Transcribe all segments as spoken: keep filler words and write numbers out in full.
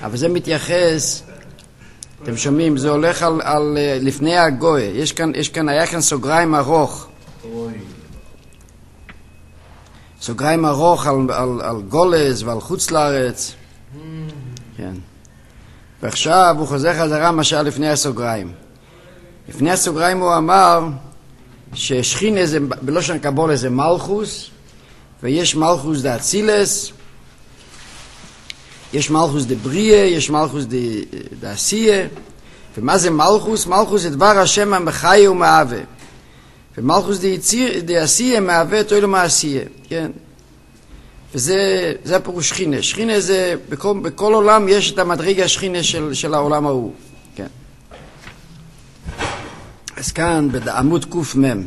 אבל זה מתייחס, אתם שומעים, זה הולך על, על לפני הגוי. יש כאן, יש כאן, היה כאן סוגריים ארוך. סוגריים ארוך על, על, על גולס ועל חוץ לארץ. כן. ועכשיו הוא חוזר חזרה מה שהיה לפני הסוגריים. לפני הסוגריים הוא אמר ששכינה זה, בלושן קבולה זה מלכוס, ויש מלכוס דה אצילס, יש מלכוס דה בריה, יש מלכוס דה עשייה. ומה זה מלכוס? מלכוס זה דבר השם המחיה ומהווה. ומלכוס דה עשייה מהווה תוילו מעשייה. כן. וזה זה הפירוש שכינה. שכינה זה, בכל, בכל עולם יש את המדרגה השכינה של, של העולם ההוא. כן. אז כאן בעמוד קוף מם.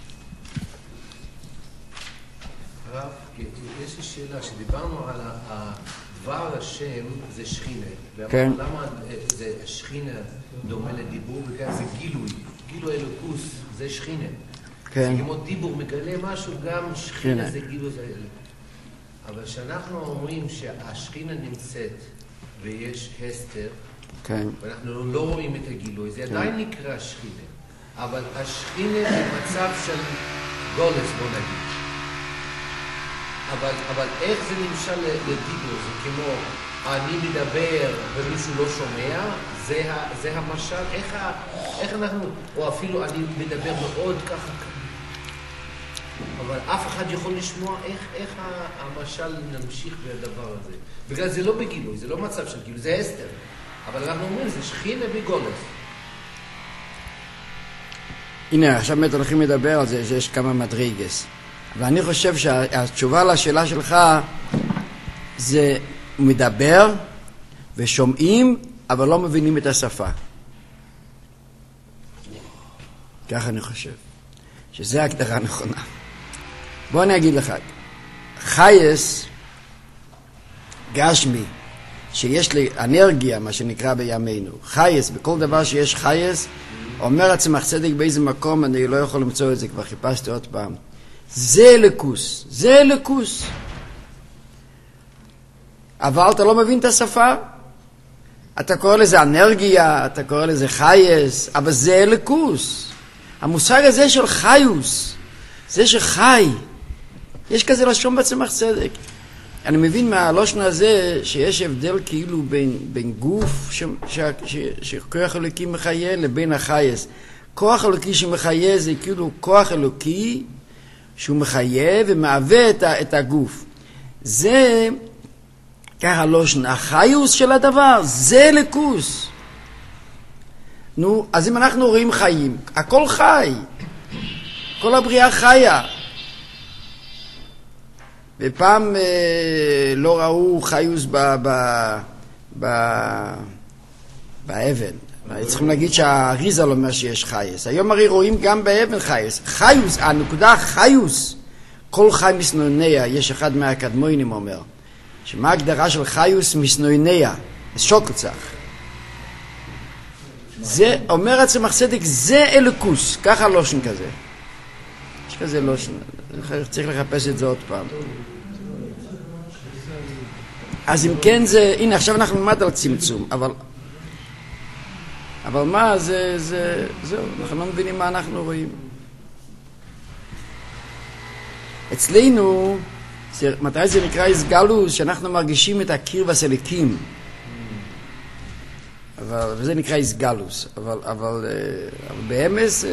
הרב, יש לי שאלה, שדיברנו על דבר השם זה שכינה. כן. למה זה שכינה דומה לדיבור? וכאן זה גילוי. גילוי אלוקוס זה שכינה. כן. זה כמו דיבור מגלה משהו, גם שכינה זה גילוי זה אלוקוס. אבל כשאנחנו אומרים שהשכינה נמצאת ויש הסתר, כן. ואנחנו לא רואים את הגילוי, זה עדיין נקרא שכינה. אבל השכינה זה מצב של גולס, בוא נגיד. אבל, אבל איך זה נמשל לדיבור? זה כמו אני מדבר ומישהו לא שומע, זה, ה, זה המשל, איך, ה, איך אנחנו, או אפילו אני מדבר מאוד ככה, אבל אף אחד יכול לשמוע איך, איך המשל נמשיך בדבר הזה. בגלל זה לא בגילוי, זה לא מצב של גילוי, זה הסתר. אבל אנחנו אומרים, זה שכינה בגולס. הנה, עכשיו באמת הולכים לדבר על זה, שיש כמה מדרגס. ואני חושב שהתשובה לשאלה שלך זה מדבר ושומעים, אבל לא מבינים את השפה. ככה אני חושב. שזה ההגדרה הנכונה. בוא אני אגיד לך. חייס, גשמי, שיש לי אנרגיה, מה שנקרא בימינו. חייס, בכל דבר שיש חייס, אומר עצמך צדק באיזה מקום, אני לא יכול למצוא את זה, כבר חיפשתי עוד פעם. זה לקוס, זה לקוס. אבל אתה לא מבין את השפה. אתה קורא לזה אנרגיה, אתה קורא לזה חייס, אבל זה לקוס. המושג הזה של חיוס, זה שחי, יש כזה לשון בצמח צדק. אני מבין מהלושן הזה שיש הבדל כאילו בין, בין גוף ש, ש, ש, שכוח אלוקי מחיה לבין החייס. כוח אלוקי שמחיה זה כאילו כוח אלוקי שהוא מחיה ומהווה את, ה, את הגוף. זה ככה לושן, החיוס של הדבר, זה לקוס. נו, אז אם אנחנו רואים חיים, הכל חי, כל הבריאה חיה. ופעם אה, לא ראו חיוס ב, ב, ב, באבן. צריכים להגיד שהאריזל אומר שיש חייס. היום הרי רואים גם באבן חייס. חיוס, הנקודה חיוס, כל חי מסנוניה, יש אחד מהקדמונים אומר, שמה ההגדרה של חיוס מסנוניה? זה שוקצח. זה אומר עצמך צדק, זה אלוקוס, ככה לושן כזה. יש כזה לושן, צריך לחפש את זה עוד פעם. אז אם כן זה, הנה עכשיו אנחנו נלמד על צמצום, אבל אבל מה זה, זה, זהו, אנחנו לא מבינים מה אנחנו רואים. אצלנו, זה, מתי זה נקרא הסגלוס, שאנחנו מרגישים את הקיר והסליקים. אבל, וזה נקרא הסגלוס, אבל, אבל, אבל באמס,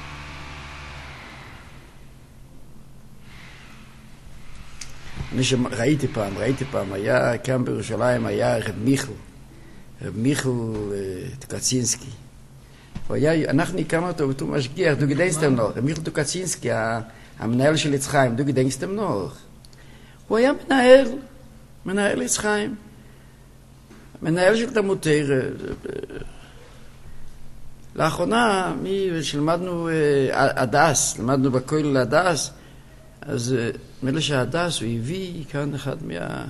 אני שראיתי פעם, ראיתי פעם, היה כאן בירושלים, היה רב מיכל, רב מיכל טוקצינסקי. אנחנו הכרנו אותו בתור משגיח, דוגי דיינסטם נוח, רב מיכל טוקצינסקי, המנהל של יצחיים, דוגי דיינסטם נוח. הוא היה מנהל, מנהל יצחיים. מנהל של תלמוד תורה. לאחרונה, מי שלמדנו הדס, למדנו בכולל הדס, אז מילא שהדס הוא הביא כאן אחד מה...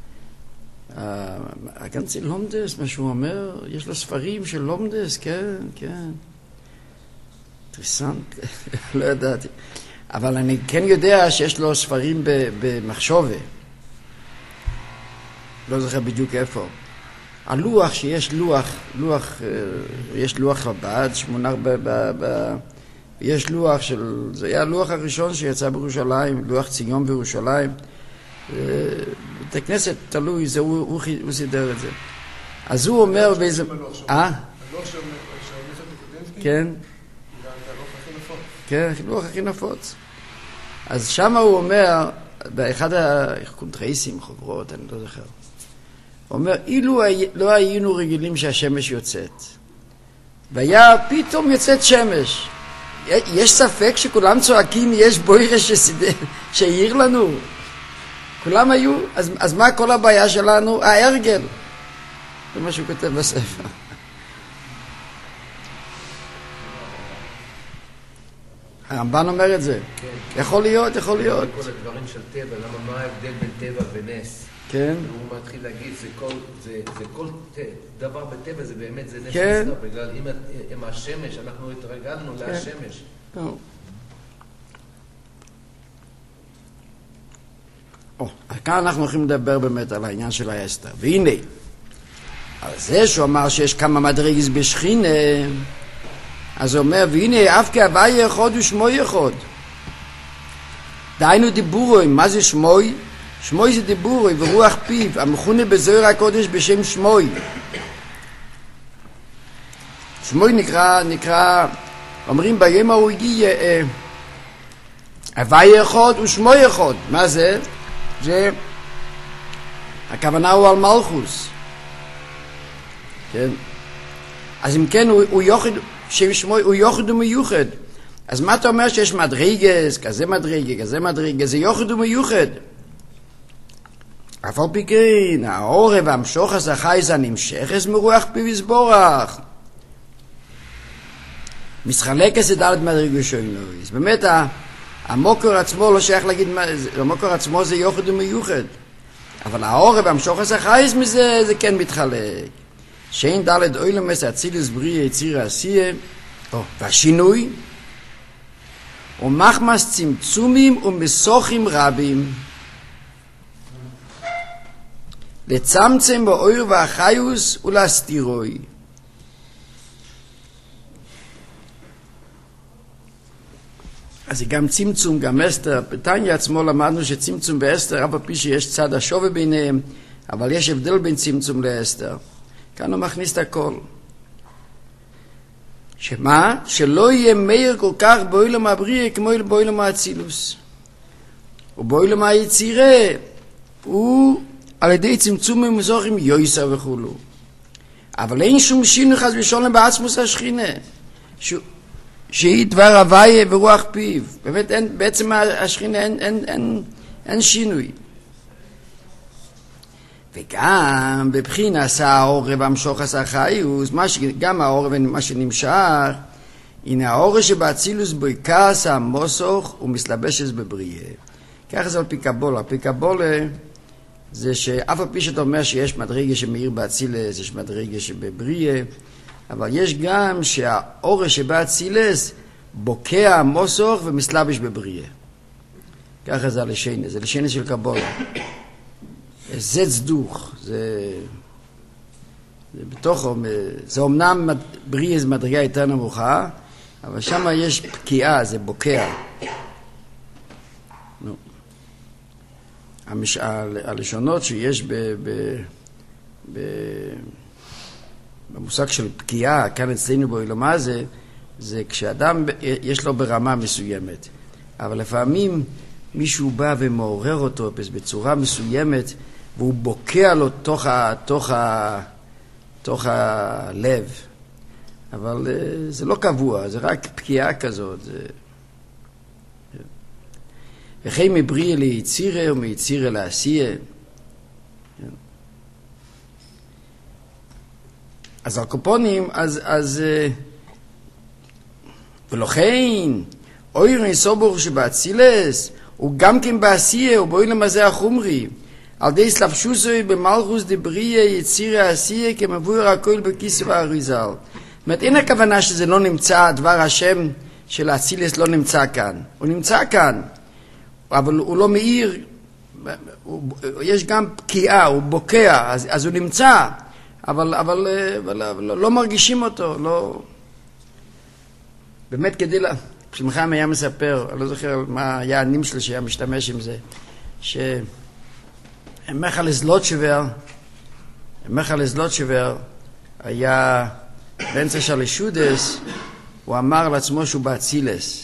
הגנצי לומדס, מה שהוא אומר, יש לו ספרים של לומדס, כן, כן. אינטרסנט, לא ידעתי. אבל אני כן יודע שיש לו ספרים במחשובה. לא זוכר בדיוק איפה. הלוח שיש לוח, לוח, יש לוח חב"ד שמונח ב... ב, ב יש לוח של, זה היה הלוח הראשון שיצא בירושלים, לוח ציון בירושלים. בית הכנסת תלוי, זה, הוא, הוא, הוא סידר את זה. אז הוא אומר באיזה... אה? הלוח של המסר בקודנסקי? כן. זה הלוח הכי נפוץ. כן, הלוח הכי נפוץ. אז שם הוא אומר, באחד הקונטרייסים, חוברות, אני לא זוכר, הוא אומר, אילו לא היינו רגילים שהשמש יוצאת, והיה פתאום יוצאת שמש, יש ספק שכולם צועקים, יש בוירה שיעיר לנו? כולם היו, אז, אז מה כל הבעיה שלנו? ההרגל. זה מה שהוא כותב בספר. הרמב"ן אומר את זה. כן. יכול להיות, יכול להיות. כל הדברים של טבע, למה מה ההבדל בין טבע ונס? כן. הוא מתחיל להגיד, זה כל, זה, זה כל דבר בטבע, זה באמת, זה נס כן. מסתר, בגלל אם, אם השמש, אנחנו התרגלנו כן. להשמש. טוב. או, כאן אנחנו הולכים לדבר באמת על העניין של האסתר. והנה, על זה שהוא אמר שיש כמה מדרגות בשכינה, אז הוא אומר, והנה, אף כהווי אחד ושמוי אחד. דהיינו דיבורוי, מה זה שמוי? שמוי זה דיבורוי ורוח פיו, המכונה בזוהר הקודש בשם שמוי. שמוי נקרא, נקרא, אומרים ביום ההוא הגיע, הווי אחד ושמוי אחד. מה זה? זה, הכוונה הוא על מלכוס. כן? אז אם כן, הוא, הוא יוחד, שם שמוי, הוא יוחד ומיוחד. אז מה אתה אומר שיש מדרגס, כזה מדרגה, כזה מדרגה, זה יוחד ומיוחד. אף על פי כן, העורב והמשוך החייס הנמשכס מרוח פיו יסבורך. מסחלקס זה דלת מדרגה שוינויס. באמת, המוקר עצמו לא שייך להגיד, המוקר עצמו זה יוחד ומיוחד. אבל העורב והמשוך החייס מזה, זה כן מתחלק. שאין דלת אוילמס אצילוס בריא יציר עשייה, והשינוי, ומחמס צמצומים ומסוכים רבים, לצמצם באויר והחיוס ולהסתירוי. אז זה גם צמצום, גם אסתר. בתניא עצמו למדנו שצמצום ואסתר, אף על פי שיש צד השווה ביניהם, אבל יש הבדל בין צמצום לאסתר. כאן הוא מכניס את הכל. שמה? שלא יהיה מאיר כל כך באוילם הבריאה כמו באוילם האצילוס. ובאוילם היצירה הוא על ידי צמצום ומזוכים יויסה וכולו. אבל אין שום שינוי חס ושלום בעצמוס השכינה. ש... שהיא דבר הוויה ורוח פיו. באמת אין, בעצם השכינה אין, אין, אין, אין שינוי. וגם בבחינה עשה העורב המשוך עשה חיוס, גם העורב מה שנמשך, הנה העורב שבאצילוס בוי כעס המוסוך ומסלבשת בבריאה. ככה זה על פי קבולה. על פי קבולה זה שאף על פי שאתה אומר שיש מדרגה שמאיר באצילס, יש מדרגה שבבריאה, אבל יש גם שהעורב שבאצילס בוקע המוסוך ומסלבש בבריאה. ככה זה הלשנה, זה לשנה של קבולה. זה צדוך, זה, זה בתוכו, זה אומנם בריאה זה מדרגה יותר נמוכה, אבל שם יש פקיעה, זה בוקע. נו. המש... הלשונות שיש ב... ב... ב... במושג של פקיעה, כאן אצלנו באילומה זה, זה כשאדם יש לו ברמה מסוימת, אבל לפעמים מישהו בא ומעורר אותו בצורה מסוימת, והוא בוקע לו תוך, ה, תוך, ה, תוך הלב. אבל זה לא קבוע, זה רק פקיעה כזאת. זה... וכי מבריאה ליצירה ומיצירה לעשייה. אז הקופונים, אז, אז, ולכן, אוירן סובור שבאצילס, הוא גם כן בעשייה, ובאוילם הזה החומרי. על די סלבשוסוי במלכוס דבריאה יצירה עשייה כמבואר הכל בכיס והאריזל. זאת אומרת, אין הכוונה שזה לא נמצא, דבר השם של האצילס לא נמצא כאן. הוא נמצא כאן, אבל הוא לא מאיר, הוא, יש גם פקיעה, הוא בוקע, אז, אז הוא נמצא, אבל, אבל, אבל, אבל לא מרגישים אותו, לא... באמת כדי לה... כשמחיים היה מספר, אני לא זוכר מה היה הנים שלו שהיה משתמש עם זה, שמחל זלוטשובר, מחל זלוטשובר היה באמצע של השודס, הוא אמר לעצמו שהוא באצילס.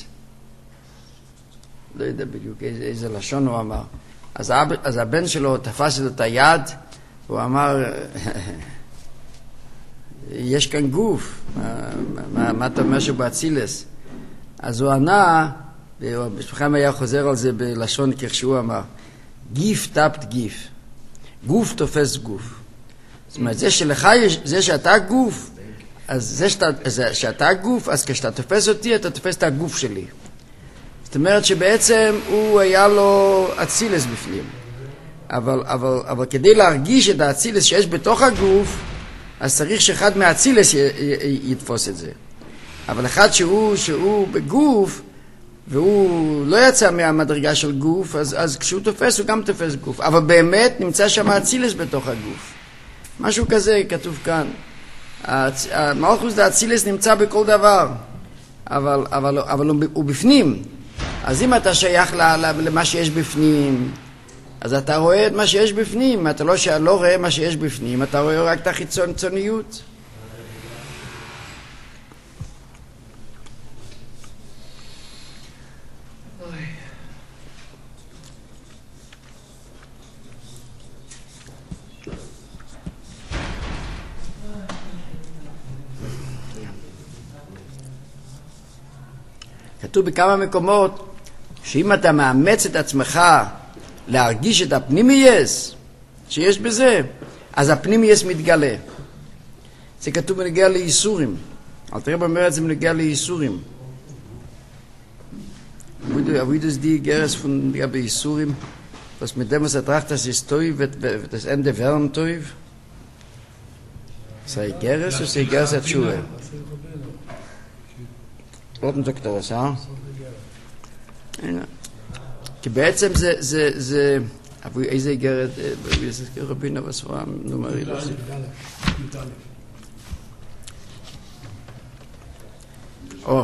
לא יודע בדיוק איזה, איזה לשון הוא אמר. אז, האב, אז הבן שלו תפס את היד, הוא אמר, יש כאן גוף, מה, מה, מה אתה אומר שהוא באצילס? אז הוא ענה, בשבילכם היה חוזר על זה בלשון ככשהוא אמר, גיף טפט גיף, גוף תופס גוף. זאת אומרת, זה שלך יש, זה שאתה גוף, אז זה שאתה, זה שאתה גוף, אז כשאתה תופס אותי, אתה תופס את הגוף שלי. זאת אומרת שבעצם הוא היה לו אצילס בפנים. אבל, אבל, אבל כדי להרגיש את האצילס שיש בתוך הגוף, אז צריך שאחד מהאצילס י, י, יתפוס את זה. אבל אחד שהוא, שהוא בגוף, והוא לא יצא מהמדרגה של גוף, אז, אז כשהוא תופס, הוא גם תופס גוף. אבל באמת נמצא שם האצילס בתוך הגוף. משהו כזה כתוב כאן. המלכוס דאצילס נמצא בכל דבר, אבל, אבל, אבל הוא, הוא בפנים. אז אם אתה שייך למה שיש בפנים, אז אתה רואה את מה שיש בפנים. אתה לא, לא רואה מה שיש בפנים, אתה רואה רק את החיצוניות. כתוב בכמה מקומות שאם אתה מאמץ את עצמך להרגיש את הפנימייס שיש בזה, אז הפנימייס מתגלה. זה כתוב בנגיע לייסורים. אל תראה במרד זה בנגיע לייסורים. wie das die Geres von der Beisurim, was mit dem was ertracht, das ist Teuf, wird das Ende werden Teuf. Sei Geres oder sei Geres at Schuhe? Oben sagt er was, ja? כי בעצם זה, זה, זה, אבל איזה גרד, איזה רבינה בספרה, נומרי לא זה. או.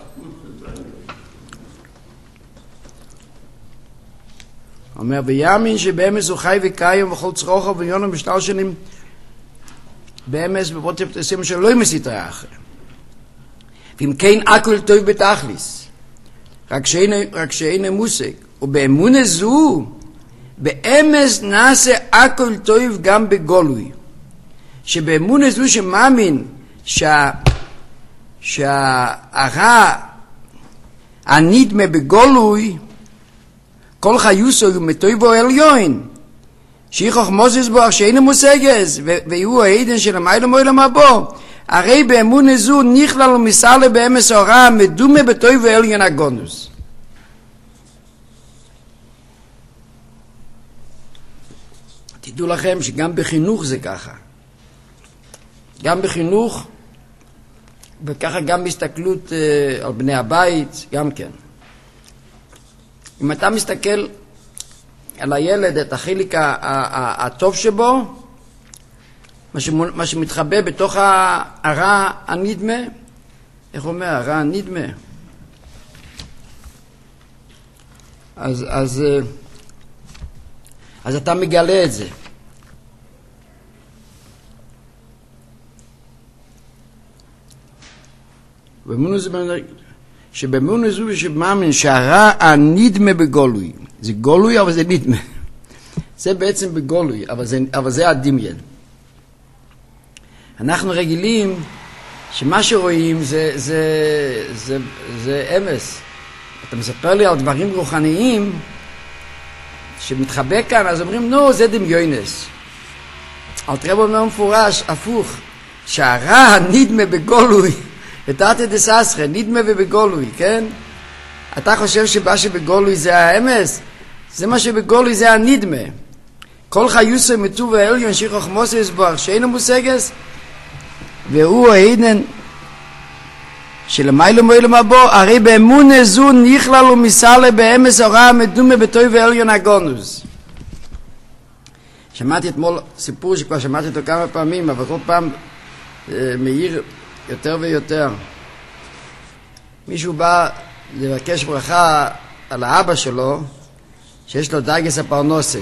אומר, בימין שבאמס הוא חי וקיים וכל צרוכו ויונו בשטר שנים באמס בבוטף תשים שלא ימסית רעך. ואם כן הכל טוב בתכליס, רק שאין מושג, ובאמונה זו, באמס נעשה הכל טוב גם בגולוי. שבאמונה זו שמאמין שה, שהרע הנדמה בגולוי, כל חיוסו מטויבו עליון, שיחוך מוזס בו אך שאין מושגס, והוא העידן של המיילו מוילם הבו, הרי באמונה זו נכלל ומסעלה באמס הוראה מדומה בטויבו עליון הגונוס. תדעו לכם שגם בחינוך זה ככה. גם בחינוך, וככה גם בהסתכלות uh, על בני הבית, גם כן. אם אתה מסתכל על הילד, את החלק הטוב שבו, מה שמתחבא בתוך הרע הנדמה, איך אומר, הרע הנדמה? אז, אז, אז אתה מגלה את זה. ואמונו זה שבאמונה זו שמאמין שהרע הנדמה בגולוי. זה גולוי אבל זה נדמה. זה בעצם בגולוי, אבל זה, אבל זה הדמיין. אנחנו רגילים שמה שרואים זה, זה, זה, זה אמס. אתה מספר לי על דברים רוחניים שמתחבא כאן, אז אומרים, נו, זה דמיונס. אל תראה אומר מפורש, הפוך, שהרע הנדמה בגולוי, ותעתי דססרה, נדמה ובגולוי, כן? אתה חושב שמה שבגולוי זה האמס? זה מה שבגולוי זה הנדמה. כל חיוסו מטוב העליון שיחוך מוסס בו, שאינו מושגס, והוא העידן שלמיילו מוילו מבו, הרי באמונה זו נכלל ומסעלה באמס הוראה מדומה בטוב העליון הגונוס. שמעתי אתמול סיפור שכבר שמעתי אותו כמה פעמים, אבל כל פעם אה, מאיר יותר ויותר. מישהו בא לבקש ברכה על האבא שלו, שיש לו דייגס הפרנוסה.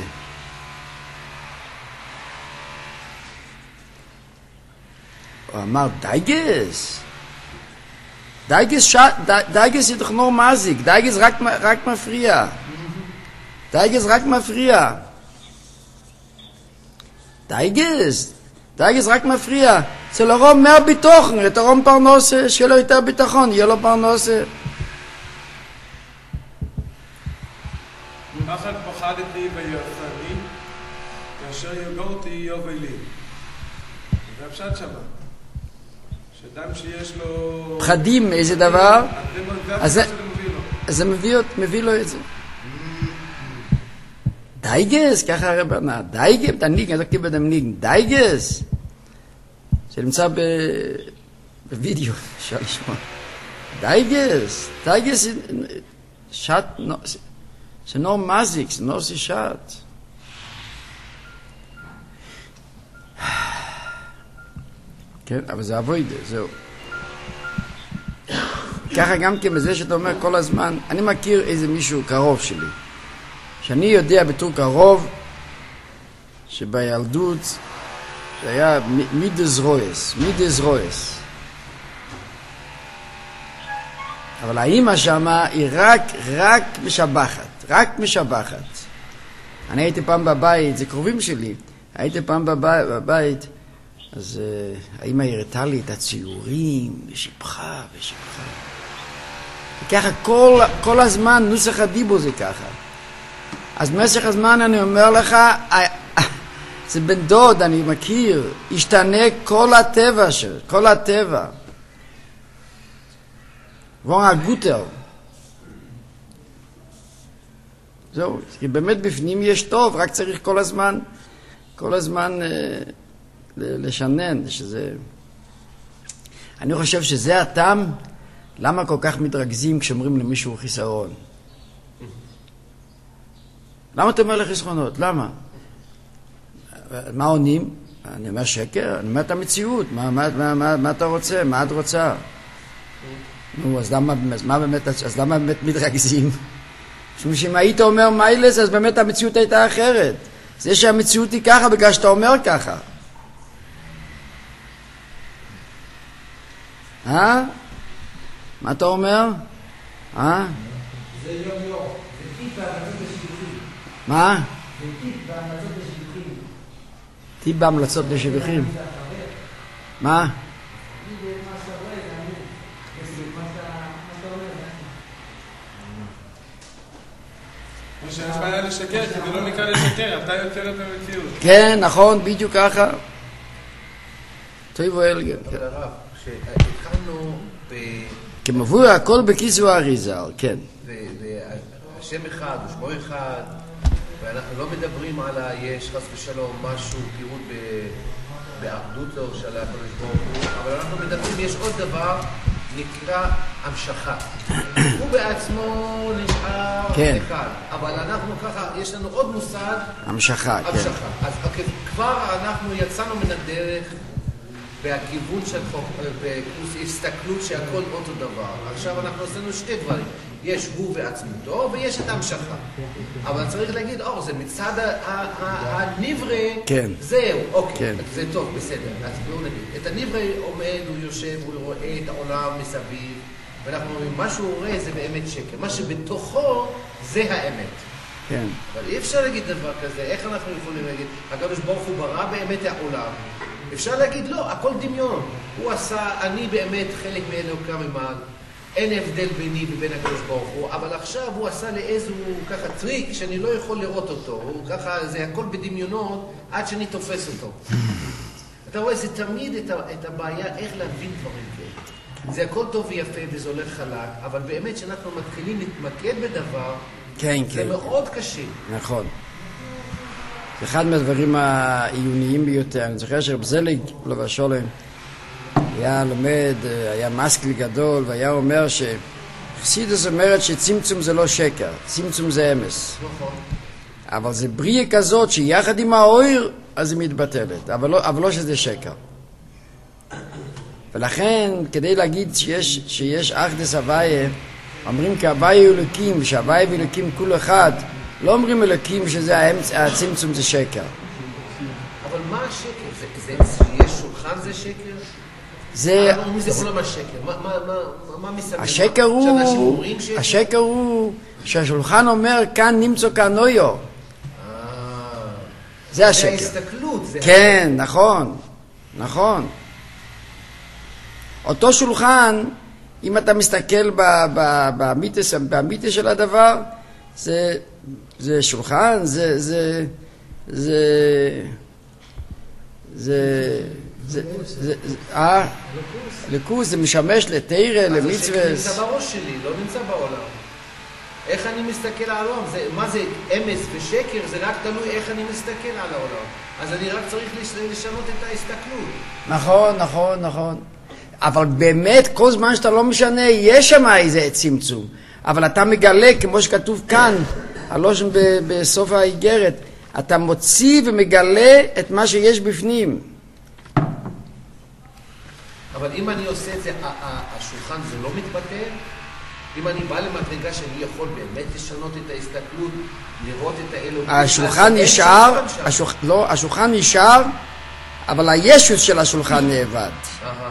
הוא אמר, דייגס? דייגס, ש... דייגס היא תכנור מזיק, דייגס רק, רק מפריע. דייגס רק מפריע. דייגס, דייגס רק מפריע. זה לרום מר ביטוחן, לתרום פרנוסה, שיהיה לו יותר ביטחון, יהיה לו פרנוסה. פחד פחדתי ויפחדי, כאשר יגורתי יובי לי. זה הפשט שמה. שאדם שיש לו... פחדים מאיזה דבר, אז זה, מביא לו. אז זה מביא, מביא לו את זה. דייגס, ככה הרב אמר, דייגס, תניג, אני לא קיבל דמניג, דייגס, שנמצא ב... בווידאו, אפשר לשמוע. דייגס, דייגס, שט, זה לא מזיק, זה לא עושה שט. כן, אבל זה עבודה, זהו. ככה גם כן בזה שאתה אומר כל הזמן, אני מכיר איזה מישהו קרוב שלי, שאני יודע בתור קרוב, שבילדות זה היה מידס רויס, מידס רויס. אבל האמא שמה היא רק, רק משבחת, רק משבחת. אני הייתי פעם בבית, זה קרובים שלי, הייתי פעם בבית, בבית אז uh, האמא הראתה לי את הציורים, ושיבחה, ושיבחה. וככה כל, כל הזמן, נוסח הדיבור זה ככה. אז במשך הזמן אני אומר לך, זה בן דוד, אני מכיר, השתנה כל הטבע של, כל הטבע. וואו, הגוטר. זהו, כי באמת בפנים יש טוב, רק צריך כל הזמן, כל הזמן אה, לשנן, שזה... אני חושב שזה הטעם, למה כל כך מתרכזים כשאומרים למישהו חיסרון? למה אתה אומר לחסרונות? למה? מה עונים? אני אומר שקר, אני אומר את המציאות, מה, מה, מה, מה, מה אתה רוצה? מה את רוצה? נו, אז למה, אז מה באמת, אז למה באמת מתרכזים? משום שאם היית אומר מיילס, אז באמת המציאות הייתה אחרת. זה שהמציאות היא ככה בגלל שאתה אומר ככה. אה? מה אתה אומר? אה? זה יום יום, זה טיפ בהמלצות לשידוכים. מה? זה טיפ בהמלצות לשידוכים. טיפ בהמלצות לשידוכים. מה? שיש בעיה לשקר, כי זה לא נקרא לשקר, אתה יוצר את המציאות. כן, נכון, בדיוק ככה. טוב אלגר. אבל הרב, כשהתחלנו ב... כמבוא הכל בכיסו האריזל, כן. והשם אחד ושמו אחד, ואנחנו לא מדברים על היש חס ושלום משהו, פירוט באחדותו של הקדוש ברוך הוא, אבל אנחנו מדברים, יש עוד דבר נקרא המשכה. הוא בעצמו נשאר כן. אחד, אבל אנחנו ככה, יש לנו עוד מושג, המשכה, כן. המשכה. אז כבר אנחנו יצאנו מן הדרך בכיוון של הסתכלות שהכל אותו דבר. עכשיו אנחנו עשינו שתי דברים. יש הוא ועצמותו ויש את המשכה. אבל צריך להגיד, אור, זה מצד הנברא, כן. זהו, אוקיי, כן. זה טוב, בסדר. אז בואו נגיד, את הנברא עומד, הוא יושב, הוא רואה את העולם מסביב, ואנחנו אומרים, מה שהוא רואה זה באמת שקר. מה שבתוכו זה האמת. כן. אבל אי אפשר להגיד דבר כזה, איך אנחנו יכולים להגיד, הקדוש ברוך הוא ברא באמת העולם. אפשר להגיד, לא, הכל דמיון. הוא עשה, אני באמת חלק מאלוקה ממעל. אין הבדל ביני ובין הקדוש ברוך הוא, אבל עכשיו הוא עשה לי איזו ככה טריק שאני לא יכול לראות אותו. הוא ככה, זה הכל בדמיונות עד שאני תופס אותו. אתה רואה, זה תמיד את, ה, את הבעיה איך להבין דברים כאלה. זה הכל טוב ויפה וזה הולך חלק, אבל באמת שאנחנו מתחילים להתמקד בדבר, כן, זה כן. מאוד קשה. נכון. זה אחד מהדברים העיוניים ביותר. אני זוכר שרב זליג, לא בשולם, היה לומד, היה מסקיל גדול, והיה אומר שחסידות אומרת שצמצום זה לא שקר, צמצום זה אמס. נכון. אבל זה בריאה כזאת שיחד עם האויר, אז היא מתבטלת, אבל לא, אבל לא שזה שקר. ולכן, כדי להגיד שיש, שיש אחדס הוויה, אומרים כהוויה אלוקים, שההוויה ואלוקים כול אחד, לא אומרים אלוקים שזה האמצ... הצמצום זה שקר. אבל מה השקר? זה, זה, שיש שולחן זה שקר? זה... מי זה עולם השקר? מה, מה, מה, מה מסתכל? השקר הוא... השקר הוא שהשולחן אומר כאן נמצא כאן אויו. זה השקר. זה ההסתכלות. זה כן, נכון, נכון. אותו שולחן, אם אתה מסתכל באמיתס, באמיתס של הדבר, זה, זה שולחן, זה, זה, זה, זה, זה, זה, אה, לקוס, זה משמש לתירה, למצווה. אז השקר נמצא בראש שלי, לא נמצא בעולם. איך אני מסתכל על העולם? זה, מה זה אמס ושקר? זה רק תלוי איך אני מסתכל על העולם. אז אני רק צריך לשנות את ההסתכלות. נכון, נכון, נכון. אבל באמת, כל זמן שאתה לא משנה, יש שם איזה צמצום. אבל אתה מגלה, כמו שכתוב כאן, הלושן בסוף האיגרת, אתה מוציא ומגלה את מה שיש בפנים. אבל אם אני עושה את זה, השולחן זה לא מתבטא? אם אני בא למדרגה שאני יכול באמת לשנות את ההסתכלות, לראות את האלוהים, השולחן נשאר, השולח... לא, השולחן נשאר, אבל הישות של השולחן נאבד. אהה.